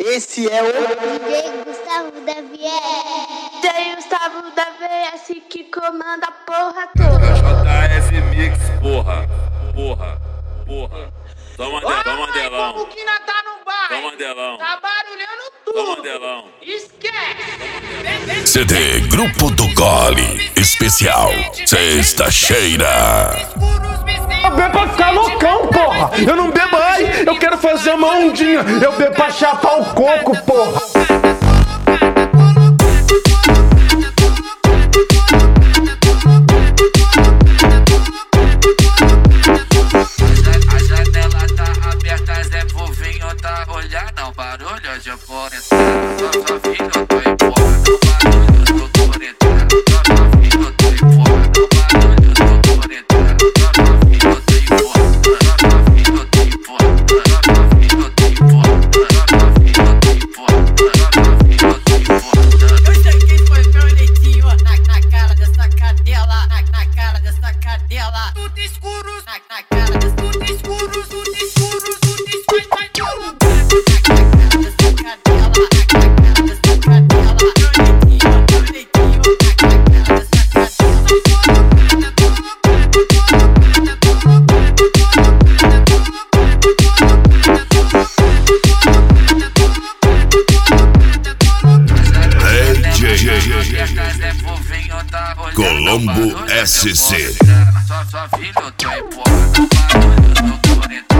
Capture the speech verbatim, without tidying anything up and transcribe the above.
Esse é o D J Gustavo da V S. D J Gustavo da V S que comanda a porra toda. J F Mix, porra, porra, porra. Toma, de, toma delão. Como que nós tá no bairro? Toma delão. Tá barulhando tudo. Toma delão. Esquece. C D Grupo do Gole Especial Sexta-feira. Eu bebo pra ficar loucão, porra. Eu não bebo aí, eu quero fazer uma ondinha. Eu bebo pra chapar o coco, porra. A janela tá aberta, Zé Povinho tá olhando. Não, barulho de fora. Só filho, eu tô em porra. No barulho do corredor. Só filho, eu tô em porra. No barulho do corredor. Só filho, eu tô em porra. Só filho, eu tô em porra. Só filho, eu tô em porra. Só filho, eu tô em porra. Só filho, eu tô em porra. Eu sei quem foi meu leitinho na, na cara dessa cadela. Na, na cara dessa cadela. Tudo escuro. Na, na cara dessa Tudo escuro. Tudo escuro. Tudo escuro. Vai, vai, tudo. Colombo S C. Só filho, eu tô em porra. No barulho do corredor.